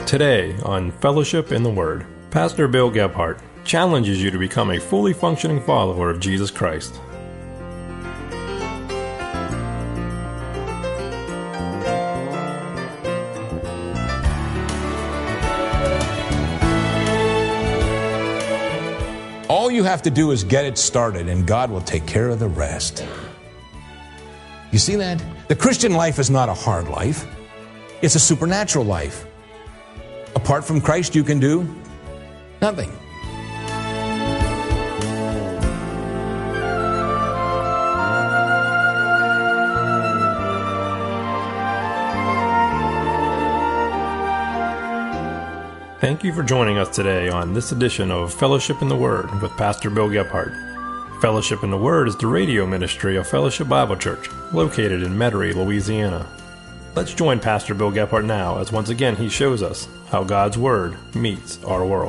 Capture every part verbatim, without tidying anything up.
Today on Fellowship in the Word, Pastor Bill Gebhardt challenges you to become a fully functioning follower of Jesus Christ. All you have to do is get it started, and God will take care of the rest. You see that? The Christian life is not a hard life. It's a supernatural life. Apart from Christ, you can do nothing. Thank you for joining us today on this edition of Fellowship in the Word with Pastor Bill Gebhardt. Fellowship in the Word is the radio ministry of Fellowship Bible Church, located in Metairie, Louisiana. Let's join Pastor Bill Gebhardt now as once again he shows us how God's Word meets our world.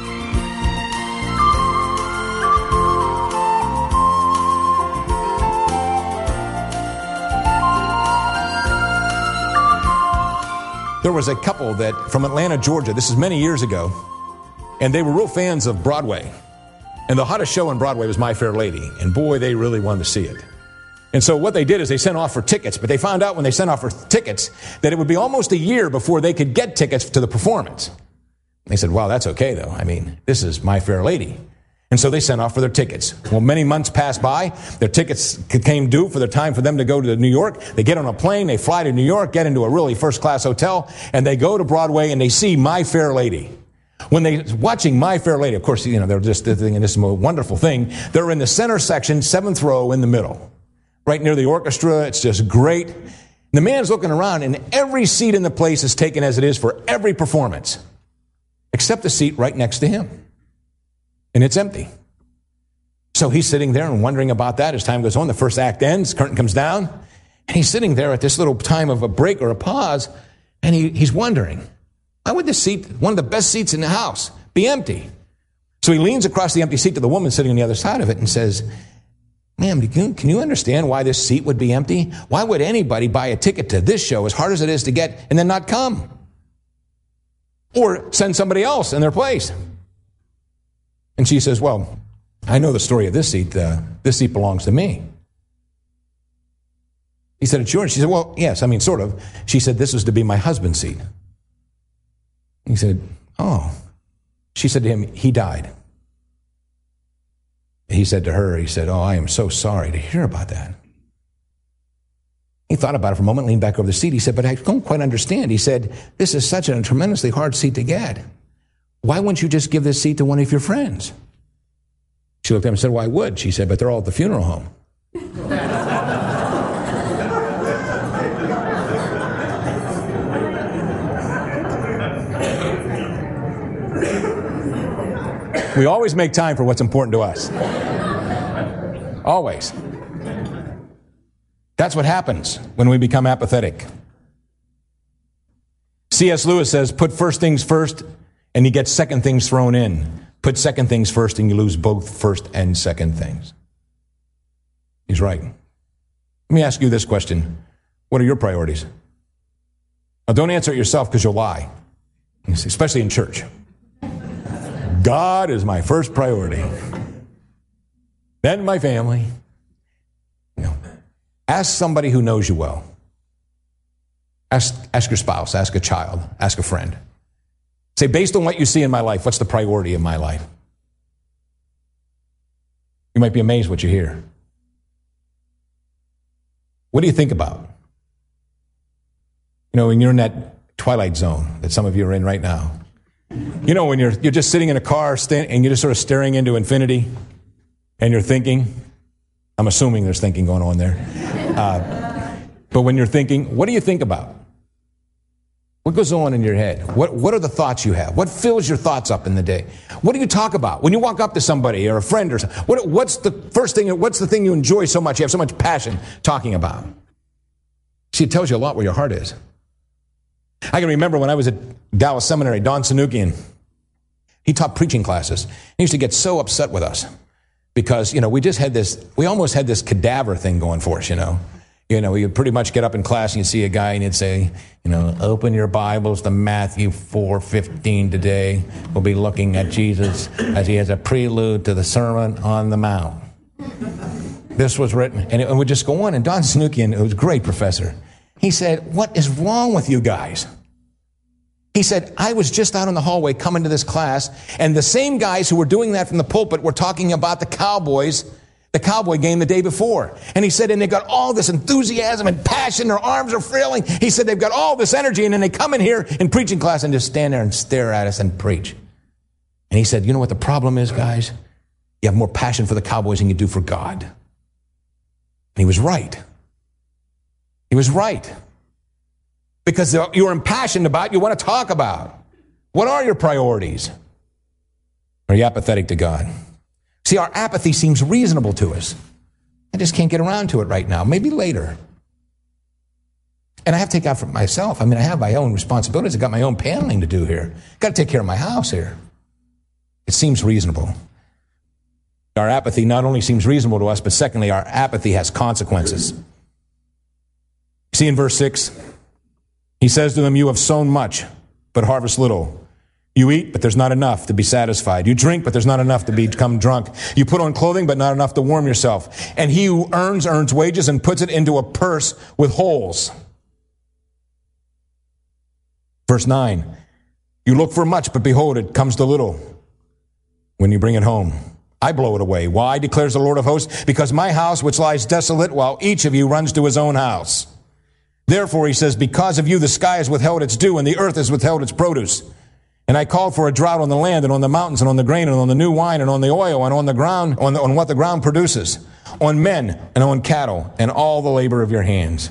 There was a couple that from Atlanta, Georgia, this is many years ago, and they were real fans of Broadway. And the hottest show on Broadway was My Fair Lady, and boy, they really wanted to see it. And so what they did is they sent off for tickets, but they found out when they sent off for tickets that it would be almost a year before they could get tickets to the performance. They said, wow, that's okay though. I mean, this is My Fair Lady. And so they sent off for their tickets. Well, many months passed by. Their tickets came due for the time for them to go to New York. They get on a plane, they fly to New York, get into a really first-class hotel, and they go to Broadway and they see My Fair Lady. When they're watching My Fair Lady, of course, you know, they're just thinking this is a wonderful thing. They're in the center section, seventh row in the middle, right near the orchestra. It's just great. The man's looking around, and every seat in the place is taken as it is for every performance, except the seat right next to him. And it's empty. So he's sitting there and wondering about that as time goes on. The first act ends, curtain comes down, and he's sitting there at this little time of a break or a pause, and he, he's wondering, why would this seat, one of the best seats in the house, be empty? So he leans across the empty seat to the woman sitting on the other side of it and says, ma'am, can you understand why this seat would be empty? Why would anybody buy a ticket to this show, as hard as it is to get, and then not come? Or send somebody else in their place? And she says, well, I know the story of this seat. Uh, this seat belongs to me. He said, it's yours. She said, well, yes, I mean, sort of. She said, this was to be my husband's seat. He said, oh. She said to him, he died. He said to her, he said, oh, I am so sorry to hear about that. He thought about it for a moment, leaned back over the seat. He said, but I don't quite understand. He said, this is such a tremendously hard seat to get. Why wouldn't you just give this seat to one of your friends? She looked at him and said, well, I would. She said, but they're all at the funeral home. We always make time for what's important to us. Always. That's what happens when we become apathetic. C S Lewis says, put first things first, and you get second things thrown in. Put second things first, and you lose both first and second things. He's right. Let me ask you this question. What are your priorities? Now, don't answer it yourself because you'll lie, especially in church. God is my first priority. Then my family. No. Ask somebody who knows you well. Ask, ask your spouse. Ask a child. Ask a friend. Say, based on what you see in my life, what's the priority of my life? You might be amazed what you hear. What do you think about? You know, when you're in that twilight zone that some of you are in right now. You know, when you're you're just sitting in a car st- and you're just sort of staring into infinity and you're thinking, I'm assuming there's thinking going on there. Uh, but when you're thinking, what do you think about? What goes on in your head? What what are the thoughts you have? What fills your thoughts up in the day? What do you talk about when you walk up to somebody or a friend or something? What, what's the first thing, what's the thing you enjoy so much, you have so much passion talking about? See, it tells you a lot where your heart is. I can remember when I was at Dallas Seminary, Don Sanukian, he taught preaching classes. He used to get so upset with us because, you know, we just had this, we almost had this cadaver thing going for us, you know. You know, you'd pretty much get up in class and you'd see a guy and he'd say, you know, open your Bibles to Matthew four fifteen today. We'll be looking at Jesus as he has a prelude to the Sermon on the Mount. This was written, and it would just go on. And Don Snookian, who was a great professor, he said, what is wrong with you guys? He said, I was just out in the hallway coming to this class, and the same guys who were doing that from the pulpit were talking about the Cowboys, the Cowboy game the day before. And he said, and they've got all this enthusiasm and passion, their arms are flailing. He said, they've got all this energy, and then they come in here in preaching class and just stand there and stare at us and preach. And he said, you know what the problem is, guys? You have more passion for the Cowboys than you do for God. And he was right. He was right. Because you're impassioned about, you want to talk about. What are your priorities? Are you apathetic to God? See, our apathy seems reasonable to us. I just can't get around to it right now. Maybe later. And I have to take out for myself. I mean, I have my own responsibilities. I've got my own paneling to do here. Got to take care of my house here. It seems reasonable. Our apathy not only seems reasonable to us, but secondly, our apathy has consequences. See in verse six, he says to them, you have sown much, but harvest little. You eat, but there's not enough to be satisfied. You drink, but there's not enough to become drunk. You put on clothing, but not enough to warm yourself. And he who earns, earns wages and puts it into a purse with holes. Verse nine, you look for much, but behold, it comes to little when you bring it home. I blow it away. Why, declares the Lord of hosts? Because my house, which lies desolate, while each of you runs to his own house. Therefore, he says, because of you, the sky has withheld its dew, and the earth has withheld its produce. And I called for a drought on the land, and on the mountains, and on the grain, and on the new wine, and on the oil, and on the ground, on, the, on what the ground produces, on men, and on cattle, and all the labor of your hands.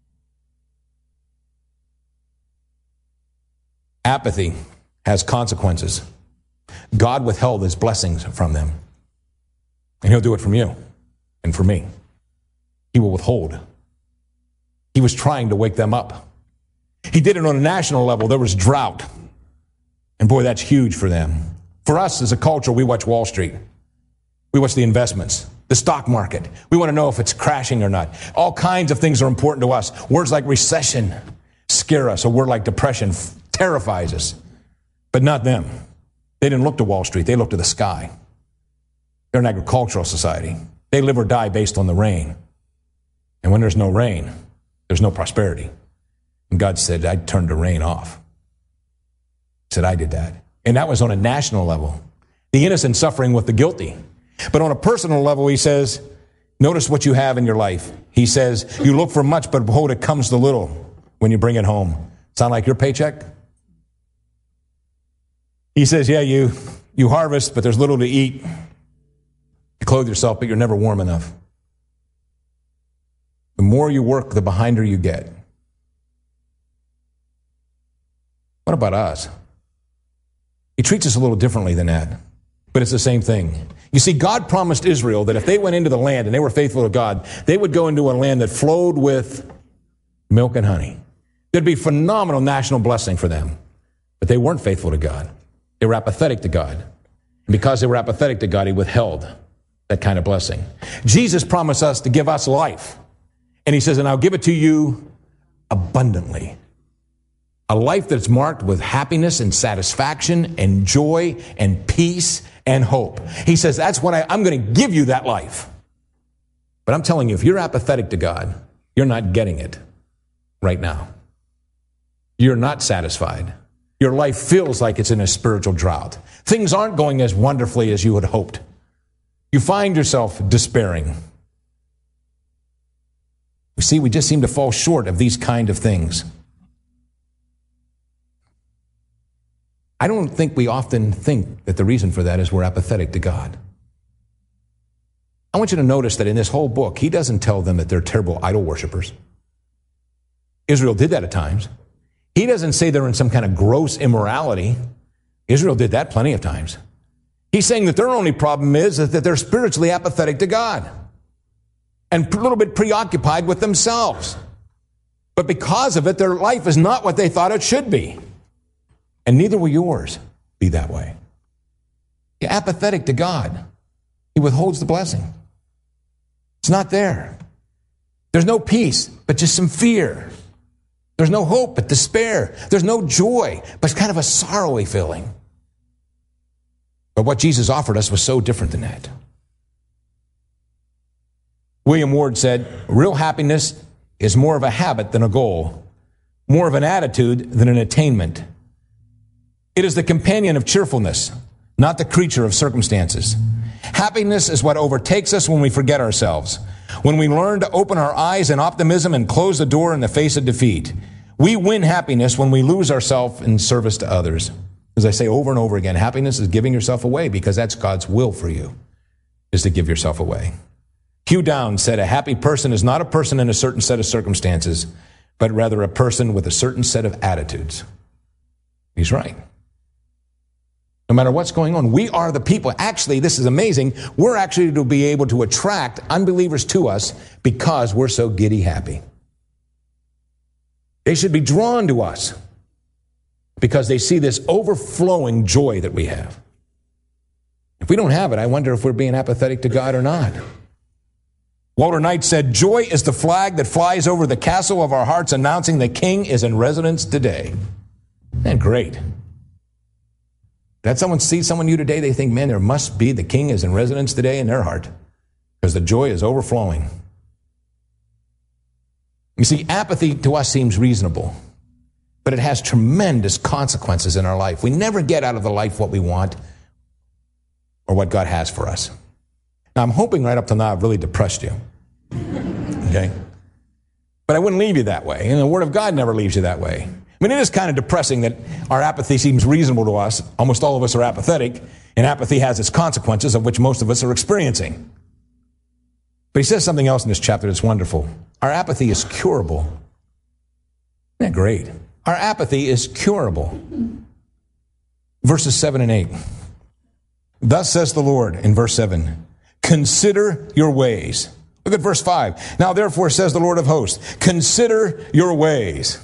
Apathy has consequences. God withheld his blessings from them. And he'll do it from you and for me. He will withhold. He was trying to wake them up. He did it on a national level. There was drought. And boy, that's huge for them. For us as a culture, we watch Wall Street. We watch the investments, the stock market. We want to know if it's crashing or not. All kinds of things are important to us. Words like recession scare us. A word like depression terrifies us. But not them. They didn't look to Wall Street. They looked to the sky. They're an agricultural society. They live or die based on the rain. And when there's no rain, there's no prosperity. And God said, I turned the rain off. He said, I did that. And that was on a national level. The innocent suffering with the guilty. But on a personal level, he says, notice what you have in your life. He says, you look for much, but behold, it comes to little when you bring it home. Sound like your paycheck? He says, yeah, you, you harvest, but there's little to eat. You clothe yourself, but you're never warm enough. The more you work, the behinder you get. What about us? He treats us a little differently than that, but it's the same thing. You see, God promised Israel that if they went into the land and they were faithful to God, they would go into a land that flowed with milk and honey. There'd be phenomenal national blessing for them, but they weren't faithful to God. They were apathetic to God. And because they were apathetic to God, he withheld that kind of blessing. Jesus promised us to give us life. And he says, and I'll give it to you abundantly. A life that's marked with happiness and satisfaction and joy and peace and hope. He says, that's what I, I'm going to give you that life. But I'm telling you, if you're apathetic to God, you're not getting it right now. You're not satisfied. Your life feels like it's in a spiritual drought. Things aren't going as wonderfully as you had hoped. You find yourself despairing. You see, we just seem to fall short of these kind of things. I don't think we often think that the reason for that is we're apathetic to God. I want you to notice that in this whole book, he doesn't tell them that they're terrible idol worshipers. Israel did that at times. He doesn't say they're in some kind of gross immorality. Israel did that plenty of times. He's saying that their only problem is that they're spiritually apathetic to God and a little bit preoccupied with themselves. But because of it, their life is not what they thought it should be. And neither will yours be that way. You're apathetic to God. He withholds the blessing. It's not there. There's no peace, but just some fear. There's no hope, but despair. There's no joy, but kind of a sorrowy feeling. But what Jesus offered us was so different than that. William Ward said, real happiness is more of a habit than a goal, more of an attitude than an attainment. It is the companion of cheerfulness, not the creature of circumstances. Happiness is what overtakes us when we forget ourselves, when we learn to open our eyes in optimism and close the door in the face of defeat. We win happiness when we lose ourselves in service to others. As I say over and over again, happiness is giving yourself away because that's God's will for you, is to give yourself away. Hugh Downs said, a happy person is not a person in a certain set of circumstances, but rather a person with a certain set of attitudes. He's right. No matter what's going on, we are the people. Actually, this is amazing. We're actually to be able to attract unbelievers to us because we're so giddy happy. They should be drawn to us because they see this overflowing joy that we have. If we don't have it, I wonder if we're being apathetic to God or not. Walter Knight said, joy is the flag that flies over the castle of our hearts announcing the King is in residence today. Man, great. That someone sees someone new today, they think, man, there must be the King is in residence today in their heart because the joy is overflowing. You see, apathy to us seems reasonable, but it has tremendous consequences in our life. We never get out of the life what we want or what God has for us. Now, I'm hoping right up to now I've really depressed you. Okay? But I wouldn't leave you that way. And the Word of God never leaves you that way. I mean, it is kind of depressing that our apathy seems reasonable to us. Almost all of us are apathetic, and apathy has its consequences, of which most of us are experiencing. But he says something else in this chapter that's wonderful. Our apathy is curable. Isn't that great? Our apathy is curable. Verses seven and eight. Thus says the Lord in verse seven, consider your ways. Look at verse five. Now therefore says the Lord of hosts, consider your ways.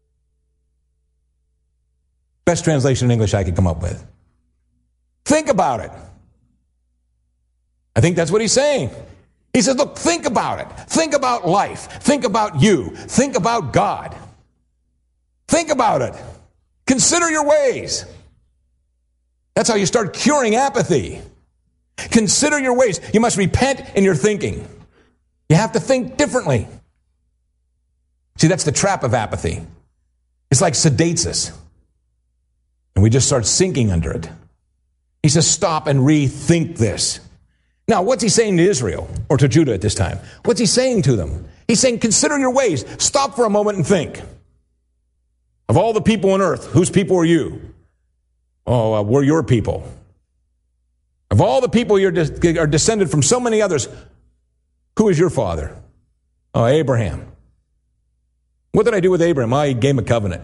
Best translation in English I could come up with. Think about it. I think that's what he's saying. He says, look, think about it. Think about life. Think about you. Think about God. Think about it. Consider your ways. That's how you start curing apathy. Consider your ways. You must repent in your thinking. You have to think differently. See, that's the trap of apathy. It's like sedates us. And we just start sinking under it. He says, stop and rethink this. Now, what's he saying to Israel, or to Judah at this time? What's he saying to them? He's saying, consider your ways. Stop for a moment and think. Of all the people on earth, whose people are you? Oh, uh, we're your people. Of all the people you are descended from so many others, who is your father? Oh, Abraham. What did I do with Abraham? I gave him a covenant.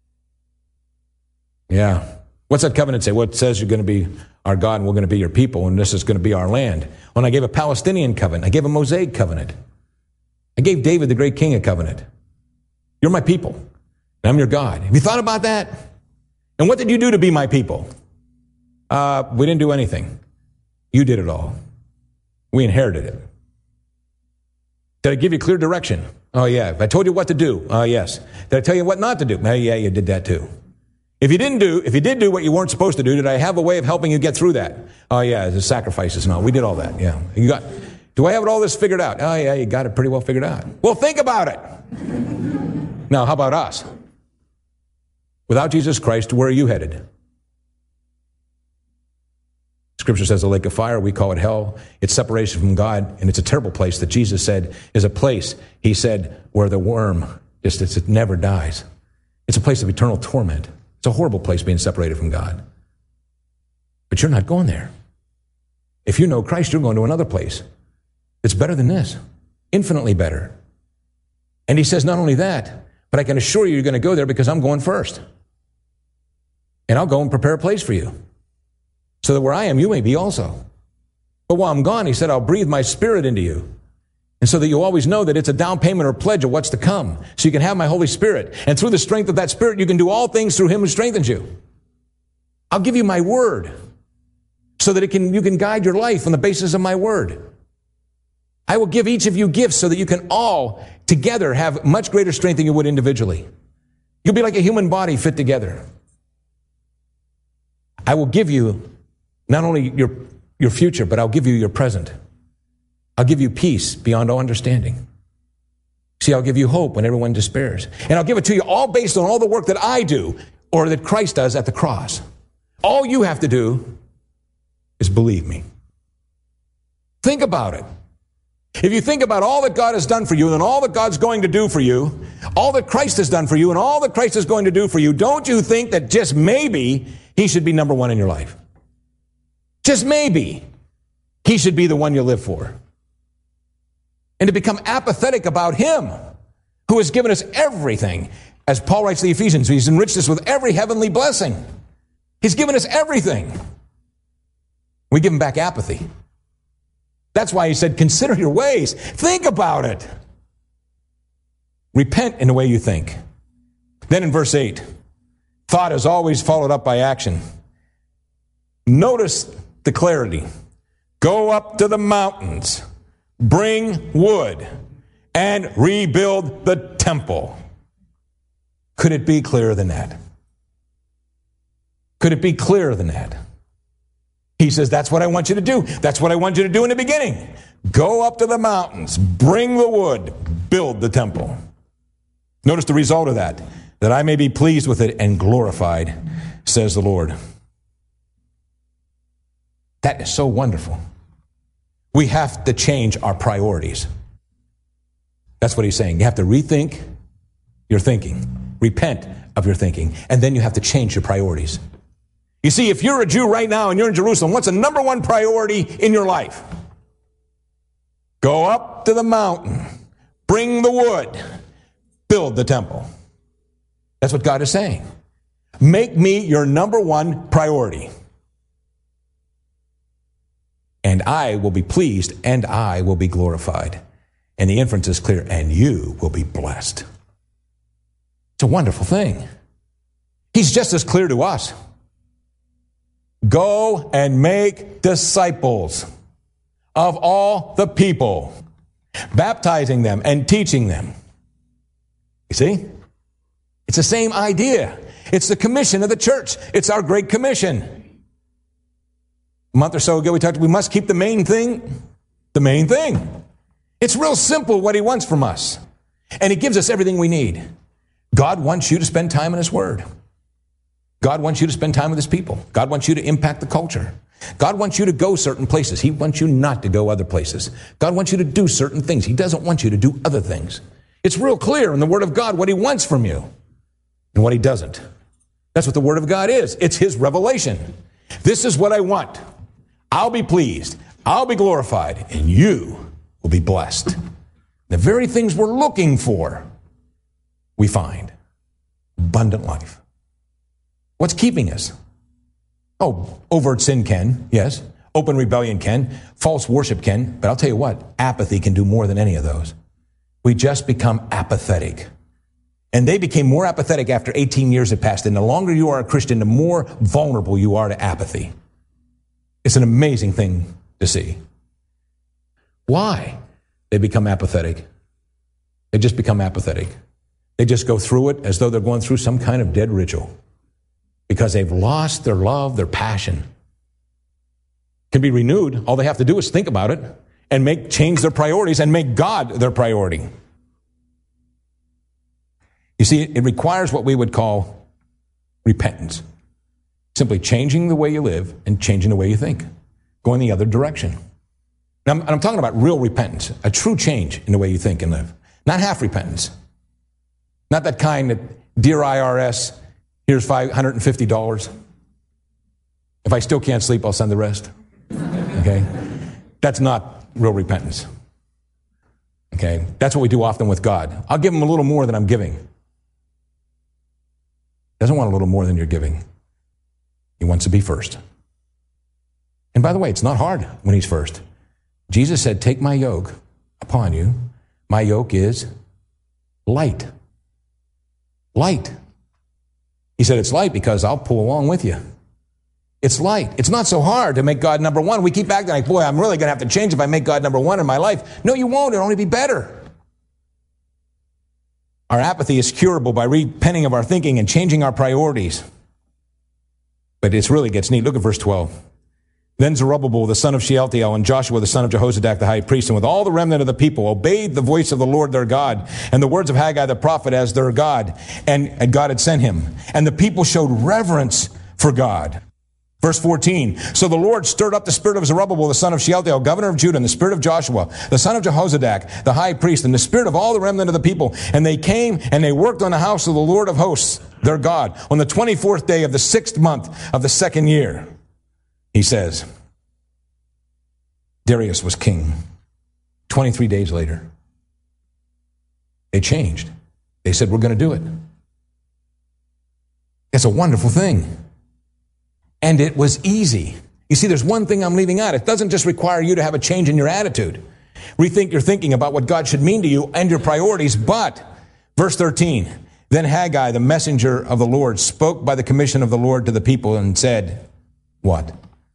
Yeah. What's that covenant say? Well, it says you're going to be our God and we're going to be your people and this is going to be our land. When I gave a Palestinian covenant, I gave a Mosaic covenant. I gave David, the great king, a covenant. You're my people and I'm your God. Have you thought about that? And what did you do to be my people? Uh, we didn't do anything. You did it all. We inherited it. Did I give you clear direction? Oh, yeah. If I told you what to do? Oh, yes. Did I tell you what not to do? Oh, yeah, you did that too. If you didn't do, if you did do what you weren't supposed to do, did I have a way of helping you get through that? Oh, yeah, the sacrifices and all. We did all that, yeah. You got, do I have all this figured out? Oh, yeah, you got it pretty well figured out. Well, think about it. Now, how about us? Without Jesus Christ, where are you headed? Scripture says the lake of fire, we call it hell. It's separation from God, and it's a terrible place that Jesus said is a place, he said, where the worm just it never dies. It's a place of eternal torment. It's a horrible place being separated from God. But you're not going there. If you know Christ, you're going to another place. It's better than this. Infinitely better. And he says not only that, but I can assure you you're going to go there because I'm going first. And I'll go and prepare a place for you. So that where I am, you may be also. But while I'm gone, he said, I'll breathe my spirit into you. And so that you always know that it's a down payment or pledge of what's to come. So you can have my Holy Spirit. And through the strength of that Spirit, you can do all things through him who strengthens you. I'll give you my word so that it can you can guide your life on the basis of my word. I will give each of you gifts so that you can all together have much greater strength than you would individually. You'll be like a human body fit together. I will give you not only your, your future, but I'll give you your present. I'll give you peace beyond all understanding. See, I'll give you hope when everyone despairs. And I'll give it to you all based on all the work that I do or that Christ does at the cross. All you have to do is believe me. Think about it. If you think about all that God has done for you and all that God's going to do for you, all that Christ has done for you and all that Christ is going to do for you, don't you think that just maybe he should be number one in your life? Just maybe he should be the one you live for. And to become apathetic about him who has given us everything. As Paul writes to the Ephesians, he's enriched us with every heavenly blessing. He's given us everything. We give him back apathy. That's why he said, consider your ways. Think about it. Repent in the way you think. Then in verse eight, thought is always followed up by action. Notice the clarity. Go up to the mountains, bring wood, and rebuild the temple. Could it be clearer than that? Could it be clearer than that? He says, that's what I want you to do. That's what I want you to do in the beginning. Go up to the mountains, bring the wood, build the temple. Notice the result of that, that I may be pleased with it and glorified, says the Lord. That is so wonderful. We have to change our priorities. That's what he's saying. You have to rethink your thinking. Repent of your thinking. And then you have to change your priorities. You see, if you're a Jew right now and you're in Jerusalem, what's the number one priority in your life? Go up to the mountain, bring the wood, build the temple. That's what God is saying. Make me your number one priority. And I will be pleased, and I will be glorified. And the inference is clear, and you will be blessed. It's a wonderful thing. He's just as clear to us. Go and make disciples of all the people, baptizing them and teaching them. You see? It's the same idea. It's the commission of the church. It's our great commission. A month or so ago, we talked, we must keep the main thing, the main thing. It's real simple what he wants from us. And he gives us everything we need. God wants you to spend time in his word. God wants you to spend time with his people. God wants you to impact the culture. God wants you to go certain places. He wants you not to go other places. God wants you to do certain things. He doesn't want you to do other things. It's real clear in the word of God what he wants from you and what he doesn't. That's what the word of God is. It's his revelation. This is what I want. I'll be pleased. I'll be glorified. And you will be blessed. The very things we're looking for, we find. Abundant life. What's keeping us? Oh, overt sin can, yes. Open rebellion can. False worship can. But I'll tell you what, apathy can do more than any of those. We just become apathetic. And they became more apathetic after eighteen years had passed. And the longer you are a Christian, the more vulnerable you are to apathy. It's an amazing thing to see. Why? They become apathetic. They just become apathetic. They just go through it as though they're going through some kind of dead ritual. Because they've lost their love, their passion. Can be renewed. All they have to do is think about it and make change their priorities and make God their priority. You see, it requires what we would call repentance. Simply changing the way you live and changing the way you think. Going the other direction. Now, I'm, I'm talking about real repentance. A true change in the way you think and live. Not half repentance. Not that kind that, dear I R S, here's five hundred fifty dollars. If I still can't sleep, I'll send the rest. Okay? That's not real repentance. Okay? That's what we do often with God. I'll give him a little more than I'm giving. Doesn't want a little more than you're giving. He wants to be first. And by the way, it's not hard when he's first. Jesus said, take my yoke upon you. My yoke is light. Light. He said it's light because I'll pull along with you. It's light. It's not so hard to make God number one. We keep acting like, boy, I'm really going to have to change if I make God number one in my life. No, you won't. It'll only be better. Our apathy is curable by repenting of our thinking and changing our priorities. But it really gets neat. Look at verse twelve. Then Zerubbabel, the son of Shealtiel, and Joshua, the son of Jehozadak, the high priest, and with all the remnant of the people, obeyed the voice of the Lord their God, and the words of Haggai the prophet as their God, and, and God had sent him. And the people showed reverence for God. Verse fourteen, so the Lord stirred up the spirit of Zerubbabel, the son of Shealtiel, governor of Judah, and the spirit of Joshua, the son of Jehozadak, the high priest, and the spirit of all the remnant of the people. And they came and they worked on the house of the Lord of hosts, their God, on the twenty-fourth day of the sixth month of the second year. He says, Darius was king. twenty-three days later, they changed. They said, we're going to do it. It's a wonderful thing. And it was easy. You see, there's one thing I'm leaving out. It doesn't just require you to have a change in your attitude. Rethink your thinking about what God should mean to you and your priorities. But, verse thirteen, then Haggai, the messenger of the Lord, spoke by the commission of the Lord to the people and said, what?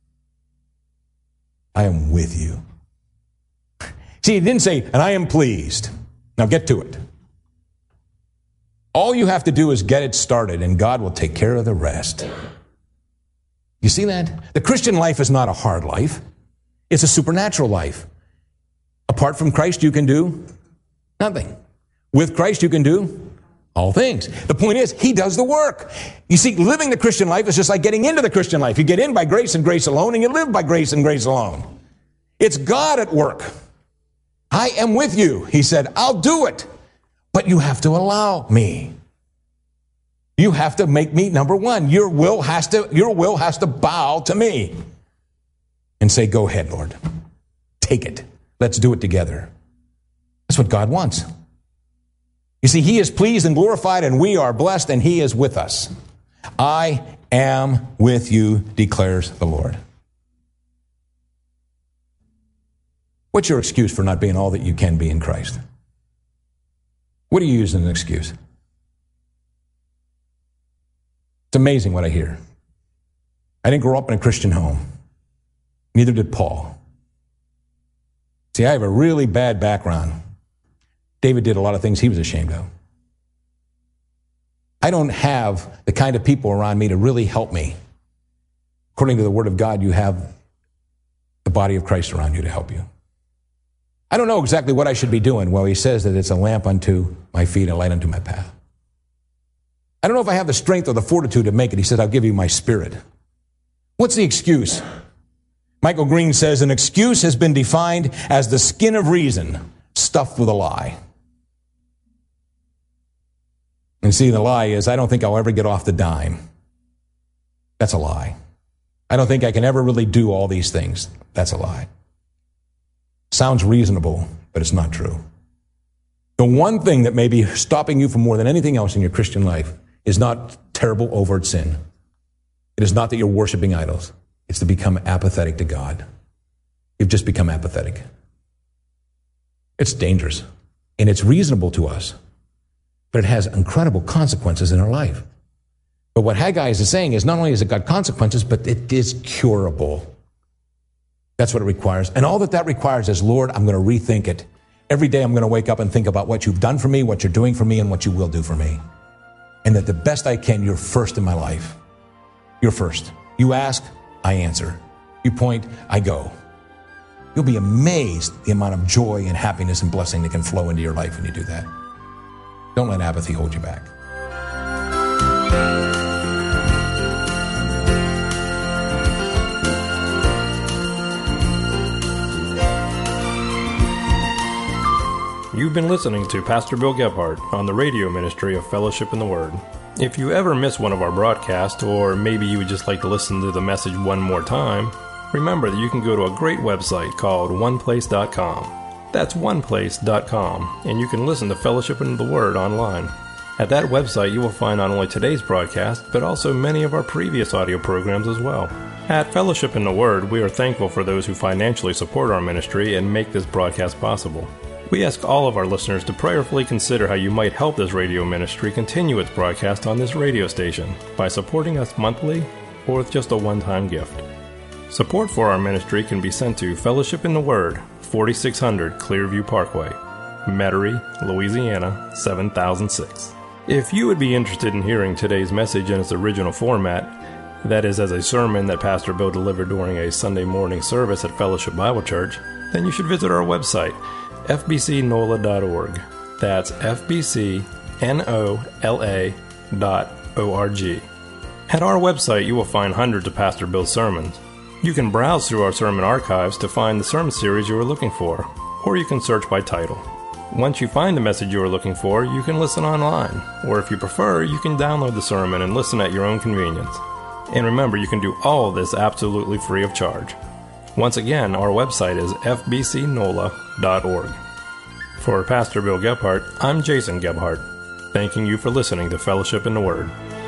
I am with you. See, he didn't say, and I am pleased. Now get to it. All you have to do is get it started, and God will take care of the rest. You see that? The Christian life is not a hard life. It's a supernatural life. Apart from Christ, you can do nothing. With Christ, you can do all things. The point is, he does the work. You see, living the Christian life is just like getting into the Christian life. You get in by grace and grace alone, and you live by grace and grace alone. It's God at work. I am with you, he said. I'll do it. But you have to allow me. You have to make me number one. Your will has to, your will has to bow to me and say, go ahead, Lord. Take it. Let's do it together. That's what God wants. You see, he is pleased and glorified, and we are blessed, and he is with us. I am with you, declares the Lord. What's your excuse for not being all that you can be in Christ? What do you use as an excuse? It's amazing what I hear. I didn't grow up in a Christian home. Neither did Paul. See, I have a really bad background. David did a lot of things he was ashamed of. I don't have the kind of people around me to really help me. According to the Word of God, you have the body of Christ around you to help you. I don't know exactly what I should be doing. Well, he says that it's a lamp unto my feet and a light unto my path. I don't know if I have the strength or the fortitude to make it. He said, I'll give you my spirit. What's the excuse? Michael Green says, an excuse has been defined as the skin of reason stuffed with a lie. And see, the lie is, I don't think I'll ever get off the dime. That's a lie. I don't think I can ever really do all these things. That's a lie. Sounds reasonable, but it's not true. The one thing that may be stopping you from more than anything else in your Christian life is not terrible overt sin. It is not that you're worshiping idols. It's to become apathetic to God. You've just become apathetic. It's dangerous, and it's reasonable to us, but it has incredible consequences in our life. But what Haggai is saying is not only has it got consequences, but it is curable. That's what it requires. And all that that requires is, Lord, I'm going to rethink it. Every day I'm going to wake up and think about what you've done for me, what you're doing for me, and what you will do for me. And that the best I can, you're first in my life. You're first. You ask, I answer. You point, I go. You'll be amazed the amount of joy and happiness and blessing that can flow into your life when you do that. Don't let apathy hold you back. You've been listening to Pastor Bill Gebhardt on the radio ministry of Fellowship in the Word. If you ever miss one of our broadcasts, or maybe you would just like to listen to the message one more time, remember that you can go to a great website called one place dot com. That's one place dot com, and you can listen to Fellowship in the Word online. At that website, you will find not only today's broadcast, but also many of our previous audio programs as well. At Fellowship in the Word, we are thankful for those who financially support our ministry and make this broadcast possible. We ask all of our listeners to prayerfully consider how you might help this radio ministry continue its broadcast on this radio station by supporting us monthly, or with just a one-time gift. Support for our ministry can be sent to Fellowship in the Word, forty-six hundred Clearview Parkway, Metairie, Louisiana, seven thousand six. If you would be interested in hearing today's message in its original format, that is as a sermon that Pastor Bill delivered during a Sunday morning service at Fellowship Bible Church, then you should visit our website, f b c nola dot org. That's f b c nola dot org. At our website, you will find hundreds of Pastor Bill's sermons. You can browse through our sermon archives to find the sermon series you are looking for, or you can search by title. Once you find the message you are looking for, you can listen online, or if you prefer, you can download the sermon and listen at your own convenience. And remember, you can do all of this absolutely free of charge. Once again, our website is f b c nola dot org. For Pastor Bill Gebhardt, I'm Jason Gebhardt, thanking you for listening to Fellowship in the Word.